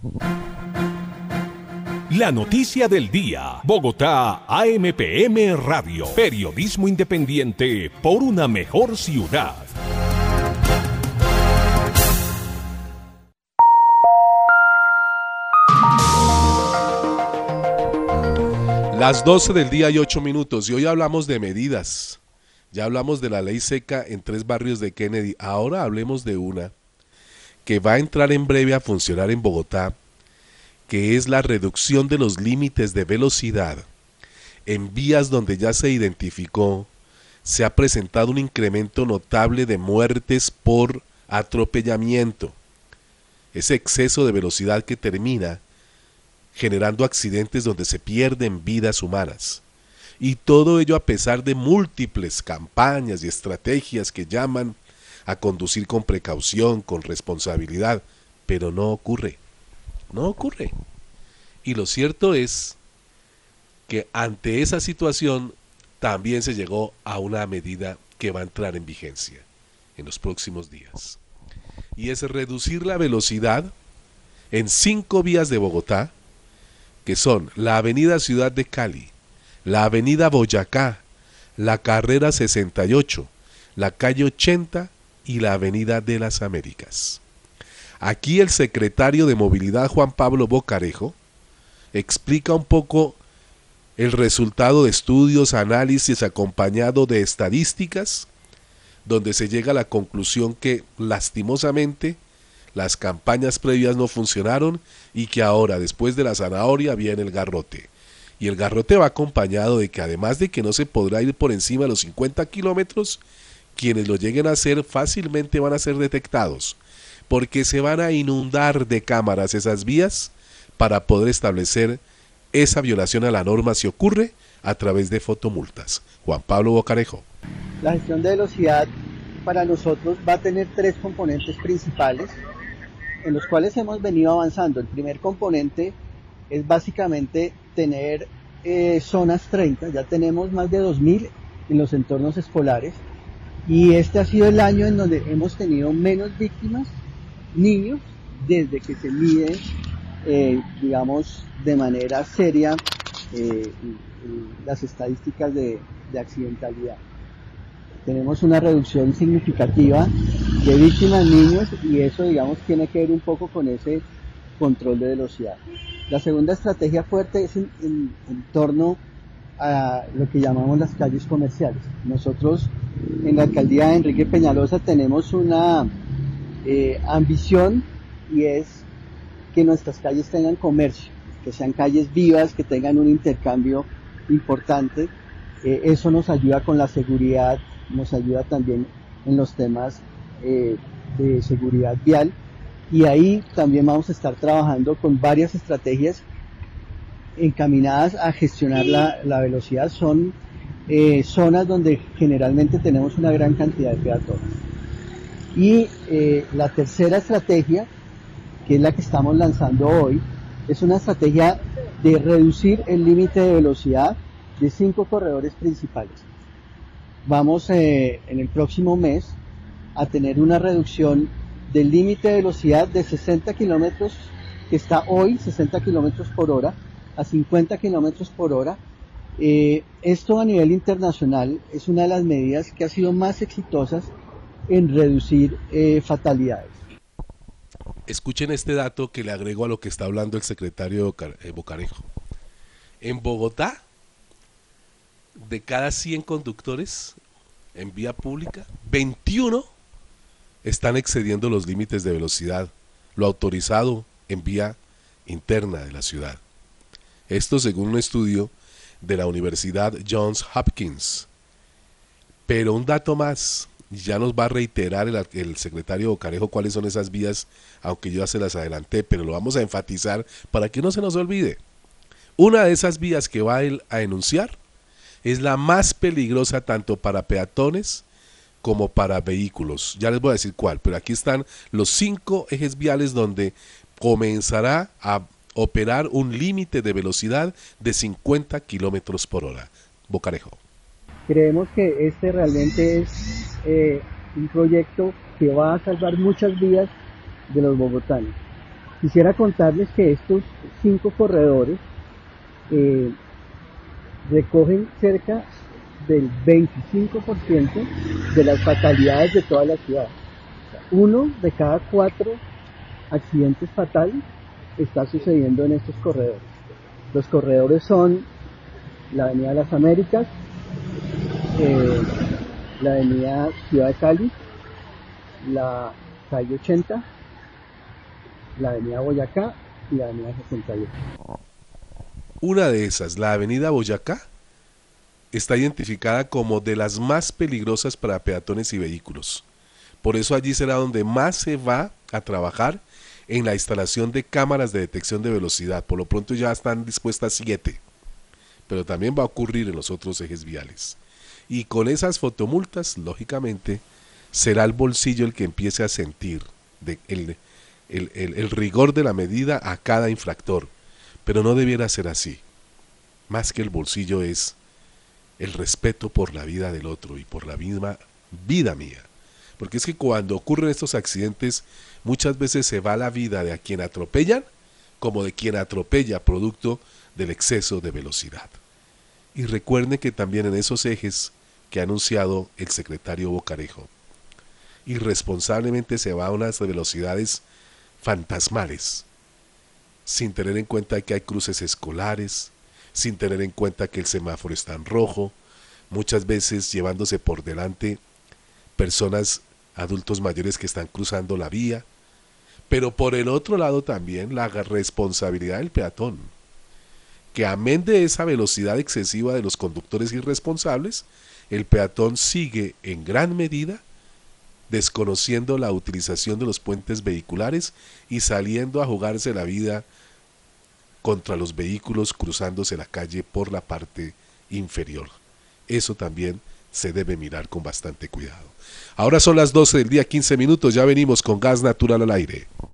La noticia del día. Bogotá, AMPM Radio. Periodismo independiente por una mejor ciudad. Las 12 del día y 8 minutos, y hoy hablamos de medidas. Ya hablamos de la ley seca en 3 barrios de Kennedy. Ahora hablemos de una que va a entrar en breve a funcionar en Bogotá, que es la reducción de los límites de velocidad. En vías donde ya se identificó, se ha presentado un incremento notable de muertes por atropellamiento. Ese exceso de velocidad que termina generando accidentes donde se pierden vidas humanas. Y todo ello a pesar de múltiples campañas y estrategias que llaman a conducir con precaución, con responsabilidad, pero no ocurre. No ocurre. Y lo cierto es que ante esa situación también se llegó a una medida que va a entrar en vigencia en los próximos días. Y es reducir la velocidad en 5 vías de Bogotá, que son la avenida Ciudad de Cali, la avenida Boyacá, la carrera 68, la calle 80 y la avenida de las Américas. Aquí el secretario de Movilidad, Juan Pablo Bocarejo, explica un poco el resultado de estudios, análisis acompañado de estadísticas, donde se llega a la conclusión que lastimosamente las campañas previas no funcionaron y que ahora, después de la zanahoria, viene el garrote. Y el garrote va acompañado de que además de que no se podrá ir por encima de los 50 kilómetros, quienes lo lleguen a hacer fácilmente van a ser detectados, porque se van a inundar de cámaras esas vías para poder establecer esa violación a la norma si ocurre a través de fotomultas. Juan Pablo Bocarejo. La gestión de velocidad para nosotros va a tener 3 componentes principales en los cuales hemos venido avanzando. El primer componente es básicamente tener zonas 30, ya tenemos más de 2000 en los entornos escolares, y este ha sido el año en donde hemos tenido menos víctimas, niños, desde que se mide, digamos, de manera seria las estadísticas de accidentalidad. Tenemos una reducción significativa de víctimas, niños, y eso, digamos, tiene que ver un poco con ese control de velocidad. La segunda estrategia fuerte es en torno a lo que llamamos las calles comerciales. Nosotros en la alcaldía de Enrique Peñalosa tenemos una ambición, y es que nuestras calles tengan comercio, que sean calles vivas, que tengan un intercambio importante. Eso nos ayuda con la seguridad, nos ayuda también en los temas de seguridad vial, y ahí también vamos a estar trabajando con varias estrategias encaminadas a gestionar la velocidad. Son zonas donde generalmente tenemos una gran cantidad de peatones. Y la tercera estrategia, que es la que estamos lanzando hoy, es una estrategia de reducir el límite de velocidad de 5 corredores principales. Vamos en el próximo mes a tener una reducción del límite de velocidad de 60 kilómetros, que está hoy 60 kilómetros por hora, a 50 kilómetros por hora. Esto a nivel internacional es una de las medidas que ha sido más exitosas en reducir fatalidades. Escuchen este dato que le agrego a lo que está hablando el secretario Bocarejo. En Bogotá, de cada 100 conductores en vía pública, 21 están excediendo los límites de velocidad, lo autorizado en vía interna de la ciudad. Esto según un estudio de la Universidad Johns Hopkins. Pero un dato más, ya nos va a reiterar el secretario Bocarejo cuáles son esas vías, aunque yo ya se las adelanté, pero lo vamos a enfatizar para que no se nos olvide. Una de esas vías que va él a enunciar es la más peligrosa tanto para peatones como para vehículos. Ya les voy a decir cuál, pero aquí están los 5 ejes viales donde comenzará a operar un límite de velocidad de 50 kilómetros por hora. Bocarejo. Creemos que este realmente es un proyecto que va a salvar muchas vidas de los bogotanos. Quisiera contarles que estos 5 corredores recogen cerca del 25% de las fatalidades de toda la ciudad. Uno de cada 4 accidentes fatales está sucediendo en estos corredores. Los corredores son la Avenida de las Américas, la Avenida Ciudad de Cali, la calle 80, la Avenida Boyacá y la Avenida 68. Una de esas, la Avenida Boyacá, está identificada como de las más peligrosas para peatones y vehículos. Por eso allí será donde más se va a trabajar en la instalación de cámaras de detección de velocidad. Por lo pronto ya están dispuestas 7, pero también va a ocurrir en los otros ejes viales. Y con esas fotomultas, lógicamente, será el bolsillo el que empiece a sentir el rigor de la medida a cada infractor. Pero no debiera ser así. Más que el bolsillo es el respeto por la vida del otro y por la misma vida mía. Porque es que cuando ocurren estos accidentes, muchas veces se va la vida de a quien atropellan, como de quien atropella producto del exceso de velocidad. Y recuerden que también en esos ejes que ha anunciado el secretario Bocarejo, irresponsablemente se va a unas velocidades fantasmales, sin tener en cuenta que hay cruces escolares, sin tener en cuenta que el semáforo está en rojo, muchas veces llevándose por delante personas, adultos mayores que están cruzando la vía, pero por el otro lado también la responsabilidad del peatón, que amén de esa velocidad excesiva de los conductores irresponsables, el peatón sigue en gran medida desconociendo la utilización de los puentes vehiculares y saliendo a jugarse la vida contra los vehículos cruzándose la calle por la parte inferior. Eso también se debe mirar con bastante cuidado. Ahora son las 12 del día, 15 minutos, ya venimos con Gas Natural al Aire.